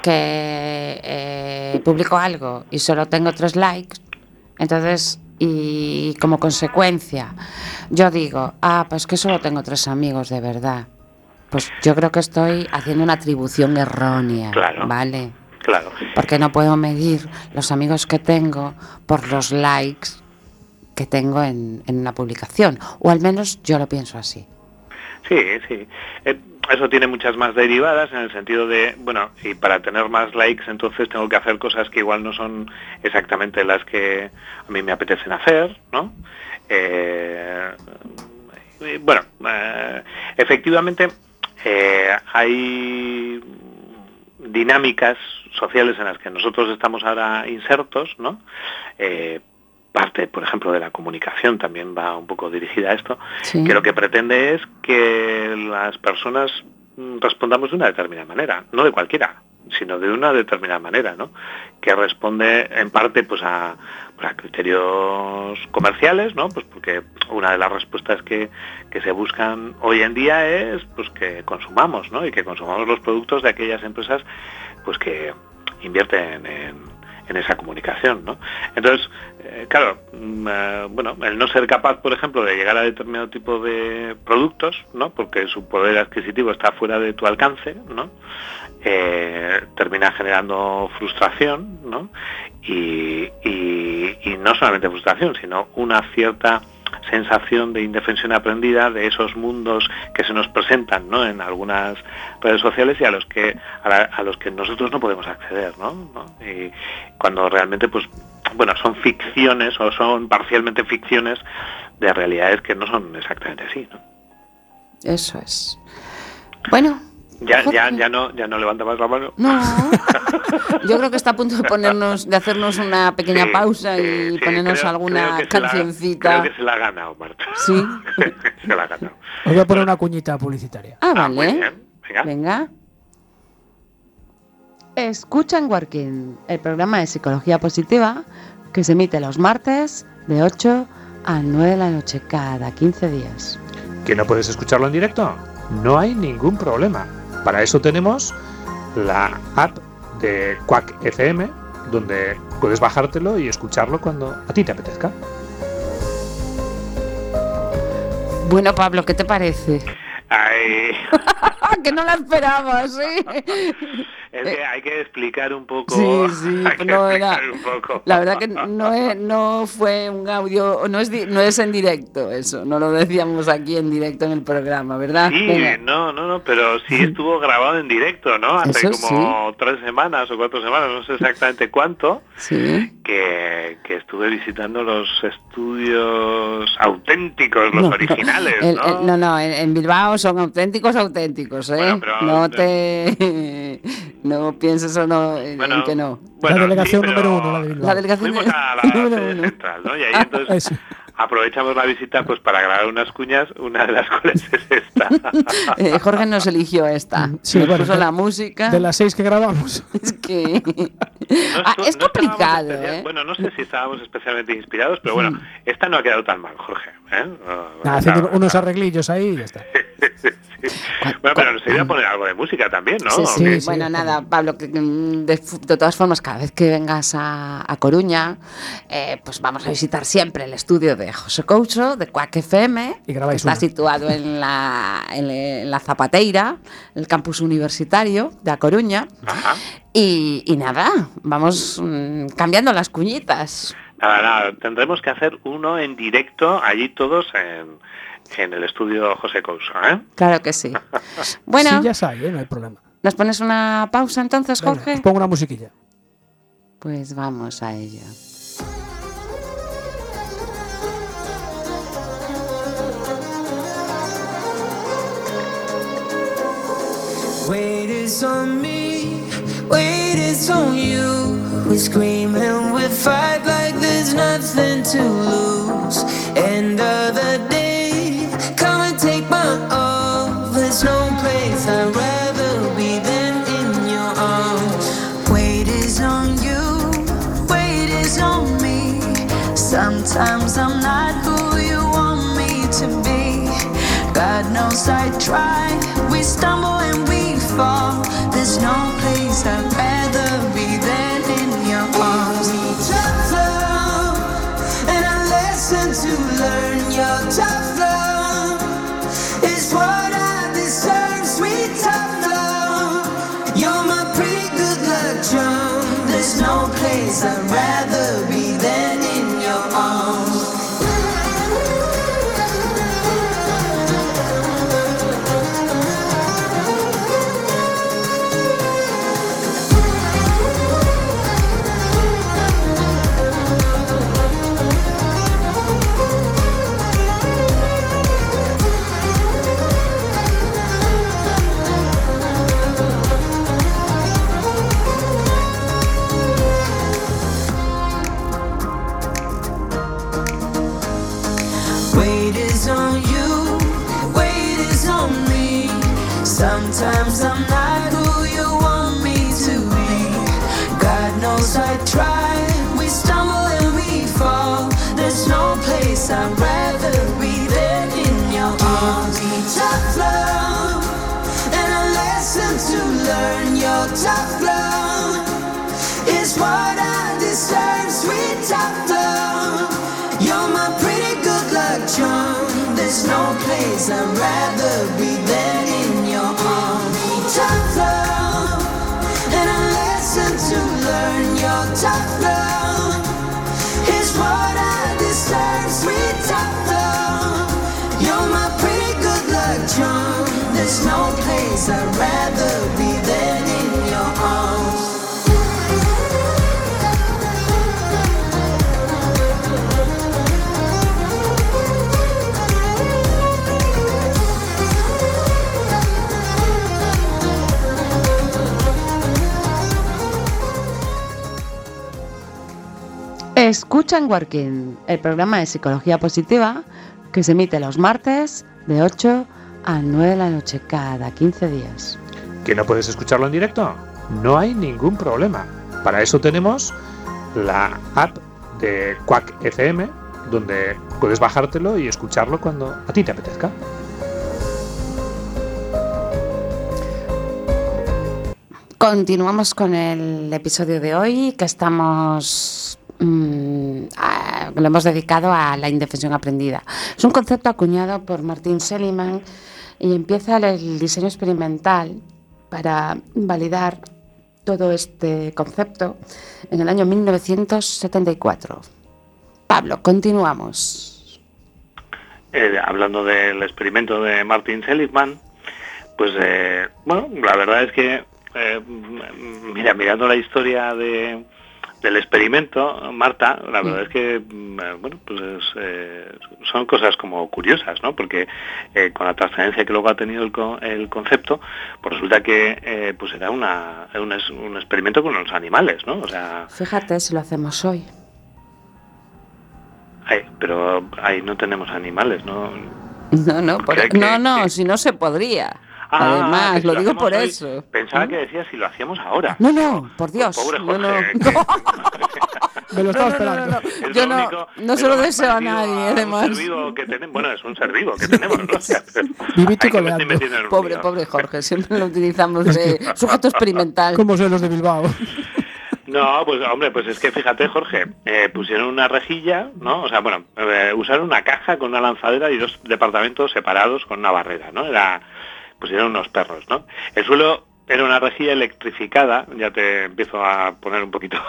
que publico algo y solo tengo 3 likes, entonces, y como consecuencia, yo digo, pues que solo tengo 3 amigos de verdad. Pues yo creo que estoy haciendo una atribución errónea, claro, ¿vale? Claro. Porque no puedo medir los amigos que tengo por los likes que tengo en una publicación, o al menos yo lo pienso así. Sí. Eso tiene muchas más derivadas en el sentido de, bueno, y para tener más likes entonces tengo que hacer cosas que igual no son exactamente las que a mí me apetecen hacer, ¿no? Bueno, efectivamente hay dinámicas sociales en las que nosotros estamos ahora insertos, ¿no? Parte, por ejemplo, de la comunicación también va un poco dirigida a esto, sí, que lo que pretende es que las personas respondamos de una determinada manera, no de cualquiera, sino de una determinada manera, ¿no? Que responde en parte pues a criterios comerciales, ¿no? Pues porque una de las respuestas que se buscan hoy en día es pues que consumamos, ¿no? Y que consumamos los productos de aquellas empresas pues que invierten en esa comunicación, ¿no? Entonces, claro, bueno, el no ser capaz, por ejemplo, de llegar a determinado tipo de productos, ¿no? Porque su poder adquisitivo está fuera de tu alcance, ¿no? Termina generando frustración, ¿no? Y no solamente frustración, sino una cierta sensación de indefensión aprendida de esos mundos que se nos presentan, ¿no? En algunas redes sociales y a los que nosotros no podemos acceder, ¿no? Y cuando realmente pues bueno, son ficciones o son parcialmente ficciones de realidades que no son exactamente así, ¿no? Eso es. Bueno, ya no levanta más la mano. No. Yo creo que está a punto de hacernos una pequeña pausa y ponernos alguna cancioncita. Creo que se la ha ganado, Marta. Sí. Se la ha ganado. Os voy a poner una cuñita publicitaria. Vale. Muy bien. Venga. Escucha en Working, el programa de psicología positiva que se emite los martes de 8 a 9 de la noche cada 15 días. ¿Que no puedes escucharlo en directo? No hay ningún problema. Para eso tenemos la app de Quack FM, donde puedes bajártelo y escucharlo cuando a ti te apetezca. Bueno, Pablo, ¿qué te parece? Ay. Que no la esperabas, ¿sí? Es que hay que explicar un poco. Sí, no era. La verdad que no fue un audio, no es en directo eso, no lo decíamos aquí en directo en el programa, ¿verdad? Sí, venga. no, pero sí estuvo grabado en directo, ¿no? Hace Eso como 3 semanas o 4 semanas, no sé exactamente cuánto, sí. que estuve visitando los estudios auténticos, los originales, ¿no? No, en Bilbao son auténticos, ¿eh? Bueno, pero, no pienses o no, bueno, en que no. La delegación sí, número 1, la de Bilbao. La delegación fuimos a la sede central, ¿no? Y ahí entonces aprovechamos la visita pues para grabar unas cuñas, una de las cuales es esta. Jorge nos eligió esta. Sí, nos bueno, puso la música. De las 6 que grabamos. Es que es complicado, ¿eh? Bueno, no sé si estábamos especialmente inspirados, pero bueno, esta no ha quedado tan mal, Jorge. Haciendo unos arreglillos ahí y ya está. Bueno, pero nos iba a poner algo de música también, ¿no? Sí. Bueno, nada, Pablo, que de todas formas, cada vez que vengas a Coruña, pues vamos a visitar siempre el estudio de José Couso, de Quack FM, y grabáis que está situado en la Zapateira, el campus universitario de A Coruña. Ajá. Y nada, vamos cambiando las cuñitas. Nada, tendremos que hacer uno en directo, allí todos en el estudio José Couso, ¿eh? Claro que sí. Bueno, Sí, ya sabes, no hay problema. ¿nos pones una pausa entonces, Venga, Jorge? os pongo una musiquilla. Pues vamos a ello. Wait is on me, wait is on you. We scream and we fight like there's nothing to lose. End of the day, come and take my all. There's no place I'd rather be than in your arms. Wait is on you, wait is on me. Sometimes I'm not who you want me to be. God knows I try, we stumble and we fall. There's no place I'd rather be than in your arms. Tough love, and a lesson to learn. Your tough love is what I deserve. Sweet tough love, you're my pretty good luck charm. There's no place I'd rather be than in your arms. Sometimes I'm not who you want me to be. God knows I try, we stumble and we fall. There's no place I'd rather be than in your arms. Tough love, and a lesson to learn. Your tough love is what I deserve. Sweet tough love, you're my pretty good luck charm. There's no place I'd rather be than in your arms. Tough love, and a lesson to learn. Your tough love is what I deserve. Sweet tough love, you're my pretty good luck charm. There's no place I'd rather be than in your arms. Escucha en Working, el programa de psicología positiva que se emite los martes de 8 a 9 de la noche cada 15 días. ¿Que no puedes escucharlo en directo? No hay ningún problema. Para eso tenemos la app de Quack FM, donde puedes bajártelo y escucharlo cuando a ti te apetezca. Continuamos con el episodio de hoy, que estamos lo hemos dedicado a la indefensión aprendida. Es un concepto acuñado por Martin Seligman y empieza el diseño experimental para validar todo este concepto en el año 1974. Pablo, continuamos. Hablando del experimento de Martin Seligman, pues bueno, la verdad es que mirando la historia del experimento, Marta, la verdad es que bueno, pues son cosas como curiosas, ¿no? Porque con la trascendencia que luego ha tenido el concepto, pues resulta que pues era un experimento con los animales, ¿no? O sea, fíjate si lo hacemos hoy. Pero ahí no tenemos animales, ¿no? No, si no se podría. Además, lo digo por hoy, eso. Pensaba que decías si lo hacíamos ahora. No, por Dios. Pobre Jorge. Me lo estaba esperando. Yo no se lo deseo a nadie, además. Un ser vivo que tenemos, bueno, es un ser vivo que tenemos, ¿no? Vivito y coleando. Pobre Jorge, siempre lo utilizamos de sujeto experimental. ¿Cómo son los de Bilbao? No, pues hombre, pues es que fíjate, Jorge, pusieron una rejilla, ¿no? O sea, bueno, usaron una caja con una lanzadera y 2 departamentos separados con una barrera, ¿no? Pusieron unos perros, ¿no? El suelo era una rejilla electrificada, ya te empiezo a poner un poquito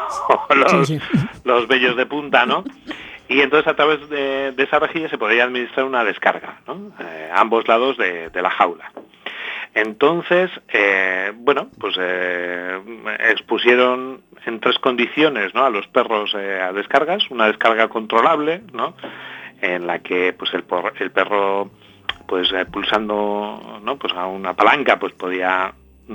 los vellos de punta, ¿no? Y entonces a través de esa rejilla se podía administrar una descarga, ¿no? A ambos lados de la jaula. Entonces, bueno, pues expusieron en 3 condiciones, ¿no? A los perros a descargas, una descarga controlable, ¿no? En la que pues el perro pues pulsando, ¿no? Pues a una palanca pues podía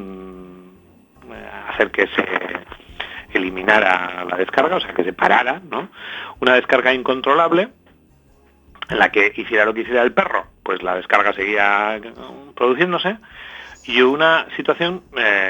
hacer que se eliminara la descarga, o sea que se parara, ¿no? Una descarga incontrolable en la que hiciera lo que hiciera el perro, pues la descarga seguía produciíndose, y una situación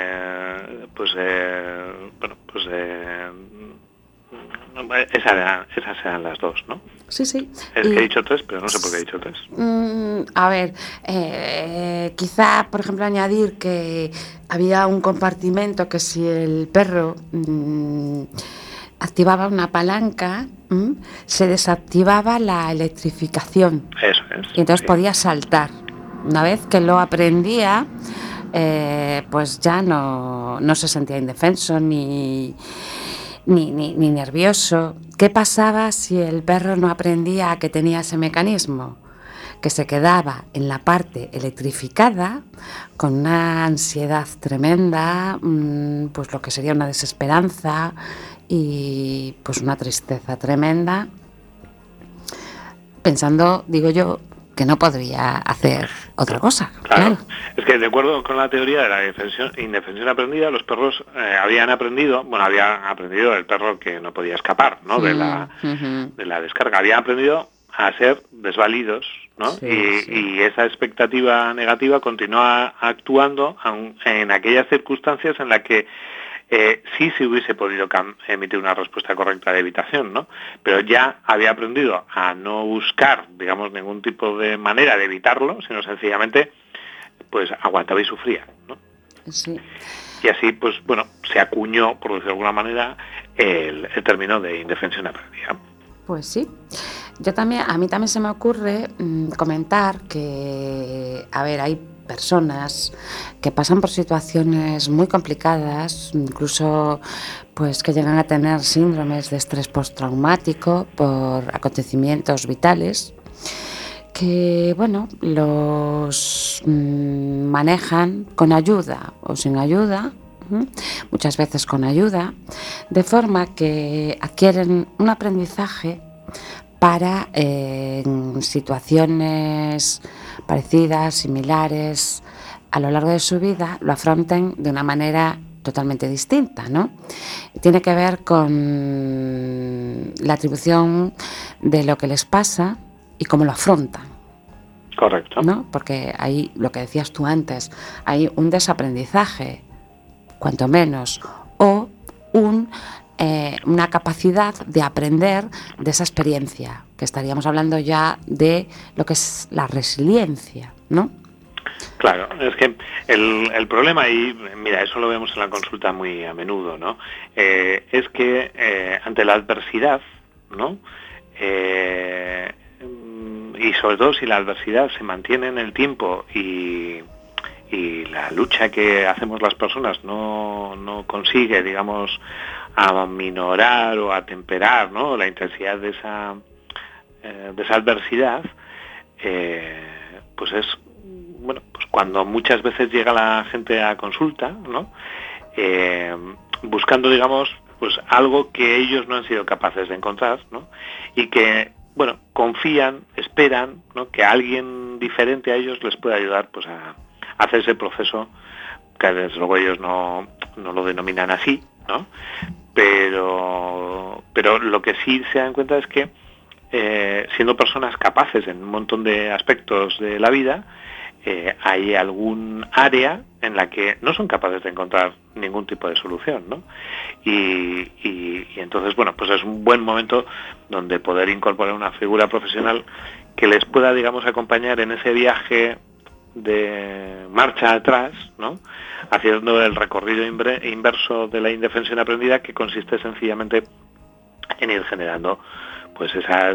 esas eran las 2, ¿no? Sí. Es que he dicho 3, pero no sé por qué he dicho 3. A ver, quizá, por ejemplo, añadir que había un compartimento que si el perro activaba una palanca, se desactivaba la electrificación. Eso es. Y entonces podía saltar. Una vez que lo aprendía, pues ya no se sentía indefenso ni nervioso. ¿Qué pasaba si el perro no aprendía que tenía ese mecanismo? Que se quedaba en la parte electrificada con una ansiedad tremenda, pues lo que sería una desesperanza y pues una tristeza tremenda, pensando, digo yo, que no podría hacer otra cosa. Claro. Es que de acuerdo con la teoría de la indefensión aprendida, los perros había aprendido el perro que no podía escapar, ¿no? De la descarga, había aprendido a ser desvalidos, ¿no? Y esa expectativa negativa continúa actuando en aquellas circunstancias en las que sí se hubiese podido emitir una respuesta correcta de evitación, ¿no? Pero ya había aprendido a no buscar, digamos, ningún tipo de manera de evitarlo, sino sencillamente, pues aguantaba y sufría, ¿no? Sí. Y así, pues bueno, se acuñó, por decirlo de alguna manera, el término de indefensión aprendida. Pues sí. A mí también se me ocurre comentar que, a ver, hay personas que pasan por situaciones muy complicadas, incluso pues que llegan a tener síndromes de estrés postraumático por acontecimientos vitales, que bueno, los manejan con ayuda o sin ayuda, muchas veces con ayuda, de forma que adquieren un aprendizaje para en situaciones parecidas, similares, a lo largo de su vida, lo afronten de una manera totalmente distinta, ¿no? Tiene que ver con la atribución de lo que les pasa y cómo lo afrontan. Correcto. ¿No? Porque ahí, lo que decías tú antes, hay un desaprendizaje, cuanto menos, o una capacidad de aprender de esa experiencia, que estaríamos hablando ya de lo que es la resiliencia, ¿no? Claro, es que el problema ahí, mira, eso lo vemos en la consulta muy a menudo, ¿no? Es que ante la adversidad, ¿no? Y sobre todo si la adversidad se mantiene en el tiempo y la lucha que hacemos las personas no consigue, digamos, aminorar o atemperar, ¿no?, la intensidad de esa adversidad, pues es, bueno, pues cuando muchas veces llega la gente a consulta, ¿no?, buscando, digamos, pues algo que ellos no han sido capaces de encontrar, ¿no?, y que, bueno, confían, esperan, ¿no?, que alguien diferente a ellos les pueda ayudar, pues a hacer ese proceso, que desde luego ellos no lo denominan así, ¿no?, pero lo que sí se dan cuenta es que siendo personas capaces en un montón de aspectos de la vida, hay algún área en la que no son capaces de encontrar ningún tipo de solución, ¿no? Y entonces, bueno, pues es un buen momento donde poder incorporar una figura profesional que les pueda, digamos, acompañar en ese viaje de marcha atrás, ¿no?, haciendo el recorrido inverso de la indefensión aprendida, que consiste sencillamente en ir generando, pues esas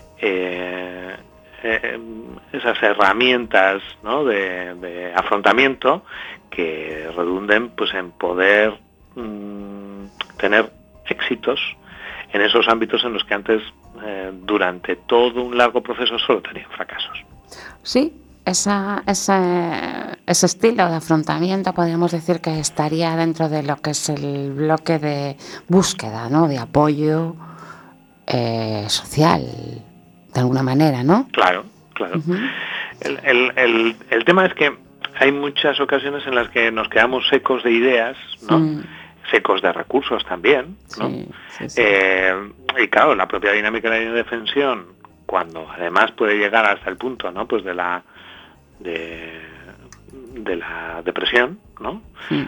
herramientas, ¿no?, de afrontamiento que redunden, pues, en poder tener éxitos en esos ámbitos en los que antes, durante todo un largo proceso, solo tenían fracasos. Sí, ese estilo de afrontamiento podríamos decir que estaría dentro de lo que es el bloque de búsqueda, ¿no?, de apoyo social, de alguna manera, ¿no? Claro. Uh-huh. El tema es que hay muchas ocasiones en las que nos quedamos secos de ideas, ¿no? Secos de recursos también, ¿no? Sí. Y claro, la propia dinámica de la indefensión, cuando además puede llegar hasta el punto, ¿no?, pues de la depresión, ¿no?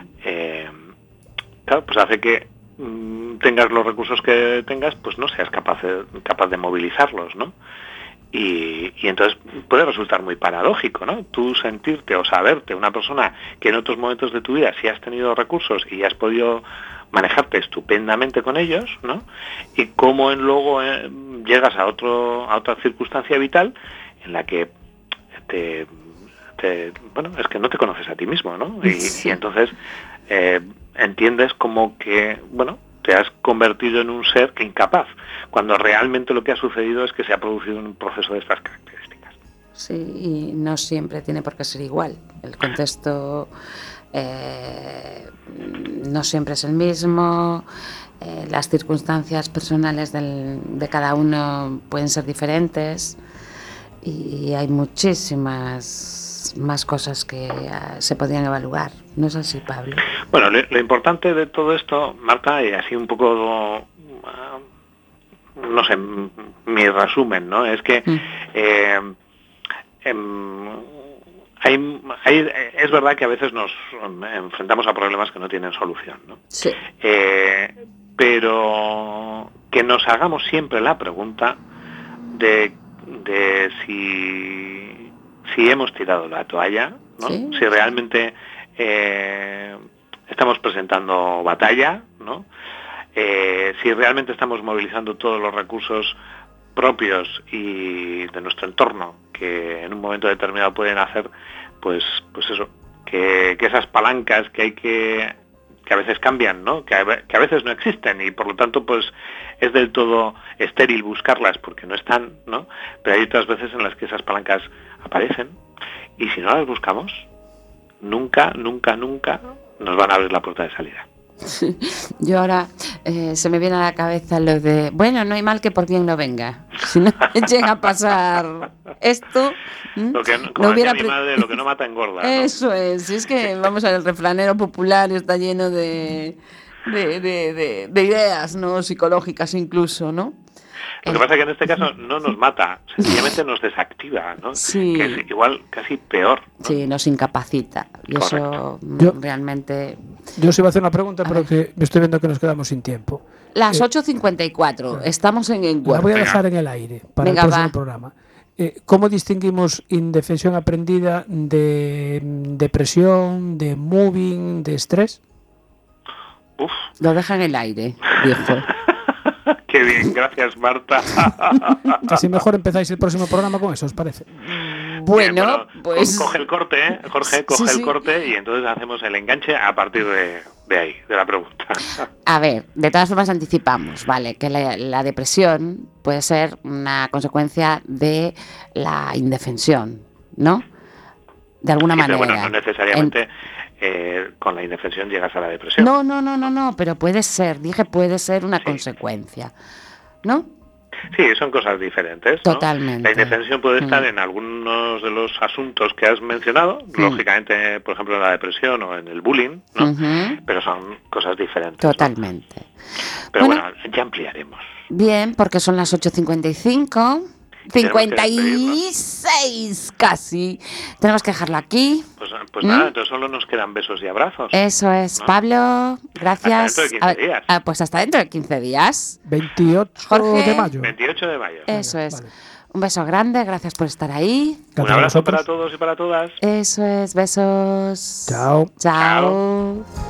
Claro, pues hace que tengas los recursos que tengas, pues no seas capaz de movilizarlos, ¿no? Y entonces puede resultar muy paradójico, ¿no?, tú sentirte o saberte una persona que en otros momentos de tu vida sí has tenido recursos y has podido manejarte estupendamente con ellos, ¿no?, y cómo luego llegas a otra circunstancia vital en la que bueno, es que no te conoces a ti mismo, ¿no? Y entonces entiendes como que, bueno, te has convertido en un ser que incapaz, cuando realmente lo que ha sucedido es que se ha producido un proceso de estas características. Sí, y no siempre tiene por qué ser igual. El contexto no siempre es el mismo, las circunstancias personales de cada uno pueden ser diferentes y hay muchísimas más cosas que se podrían evaluar. ¿No es así, Pablo? Bueno, lo importante de todo esto, Marta, y así un poco, no sé, mi resumen, ¿no?, es que es verdad que a veces nos enfrentamos a problemas que no tienen solución, ¿no? Sí. Pero que nos hagamos siempre la pregunta de si hemos tirado la toalla, ¿no? ¿Sí? Si realmente estamos presentando batalla, ¿no? Si realmente estamos movilizando todos los recursos propios y de nuestro entorno que en un momento determinado pueden hacer, pues eso, que esas palancas que hay que a veces cambian, ¿no?, que a veces no existen y por lo tanto pues es del todo estéril buscarlas porque no están, ¿no?, pero hay otras veces en las que esas palancas aparecen y si no las buscamos, nunca nos van a abrir la puerta de salida. Yo ahora se me viene a la cabeza lo de, bueno, no hay mal que por bien no venga. Si no llega a pasar esto, lo que no hubiera mi madre, lo que no mata engorda, ¿no? Eso es, es que vamos al refranero popular, está lleno de ideas, ¿no?, psicológicas incluso, ¿no? Lo que pasa es que en este caso no nos mata, sencillamente nos desactiva, ¿no? Sí. Que es igual, casi peor, ¿no? Sí, nos incapacita. Y eso realmente... Yo os iba a hacer una pregunta, pero que me estoy viendo que nos quedamos sin tiempo. Las 8:54, estamos en Enguerkin. La voy a dejar en el aire para el próximo programa. ¿Cómo distinguimos indefensión aprendida de depresión, de moving, de estrés? Uf. Lo deja en el aire, dijo. Qué bien, gracias, Marta. Casi mejor empezáis el próximo programa con eso, ¿os parece? Bueno, pues... Coge el corte, Jorge, coge el corte y entonces hacemos el enganche a partir de ahí, de la pregunta. A ver, de todas formas anticipamos, ¿vale? Que la depresión puede ser una consecuencia de la indefensión, ¿no? De alguna manera. Pero bueno, no necesariamente con la indefensión llegas a la depresión. No, pero puede ser, puede ser una consecuencia, ¿no? Sí, son cosas diferentes, ¿no? Totalmente. La indefensión puede estar en algunos de los asuntos que has mencionado, lógicamente, por ejemplo, en la depresión o en el bullying, ¿no? Pero son cosas diferentes. Totalmente. ¿No? Pero bueno, ya ampliaremos. Bien, porque son las 8:55. 56 casi. Tenemos que dejarlo aquí. Pues nada, entonces solo nos quedan besos y abrazos. Eso es, ¿no? Pablo, gracias. Hasta dentro de 15 días. Pues hasta dentro de 15 días. 28 Jorge, de mayo. 28 de mayo. Eso es. Vale. Un beso grande, gracias por estar ahí. Un abrazo para todos y para todas. Eso es, besos. Chao. Chao.